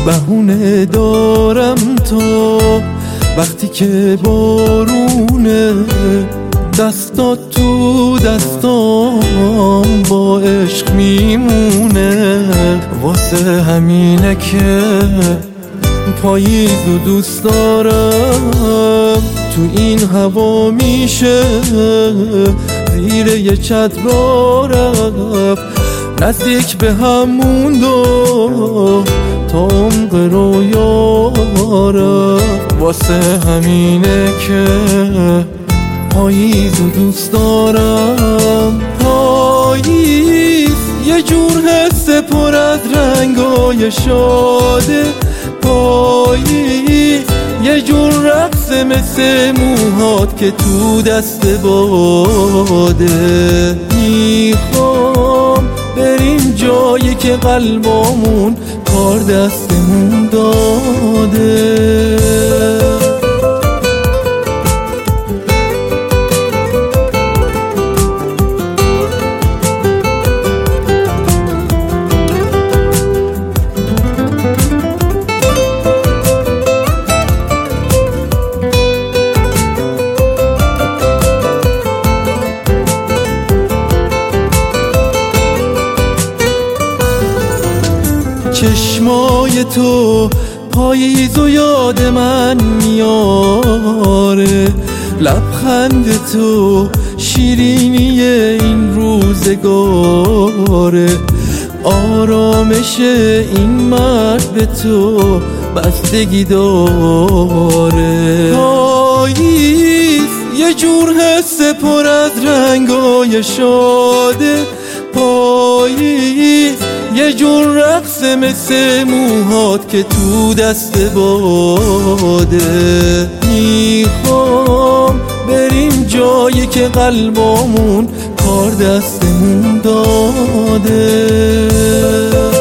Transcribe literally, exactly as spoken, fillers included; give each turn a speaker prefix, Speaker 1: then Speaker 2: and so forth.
Speaker 1: بهونه دارم تو وقتی که بارونه دستات تو دستام با عشق میمونه. واسه همینه که پاییزو دوست دارم، تو این هوا میشه زیر یه چتر رفت، نزدیک به همون دو تا عمق رویا رفت. واسه همینه که پاییزو دوست دارم. پاییز یه جور حس پر از رنگای شاده، پاییز یه جور رقص مثل موهات که تو دست باده. میخوام بریم جایی که قلبامون کار دستمون داده. چشمای تو پاییز و یاد من میاره، لبخند تو شیرینی این روزگاره، آرامش این مرد به تو بستگی داره. پاییز یه جور حس پر از رنگای شاده، پاییز یه جور رقص مثل موهات که تو دست باده. میخوام بریم جایی که قلبامون کار دستمون داده.